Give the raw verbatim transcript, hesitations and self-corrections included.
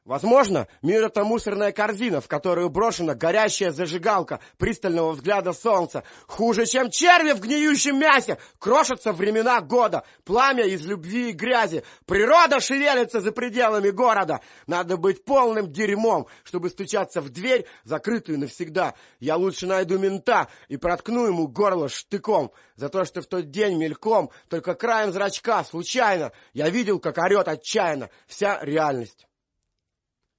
Возможно, мир — это мусорная корзина, в которую брошена горящая зажигалка пристального взгляда солнца. Хуже, чем черви в гниющем мясе, крошатся времена года, пламя из любви и грязи. Природа шевелится за пределами города. Надо быть полным дерьмом, чтобы стучаться в дверь, закрытую навсегда. Я лучше найду мента и проткну ему горло штыком за то, что в тот день мельком, только краем зрачка, случайно, я видел, как орет отчаянно вся реальность.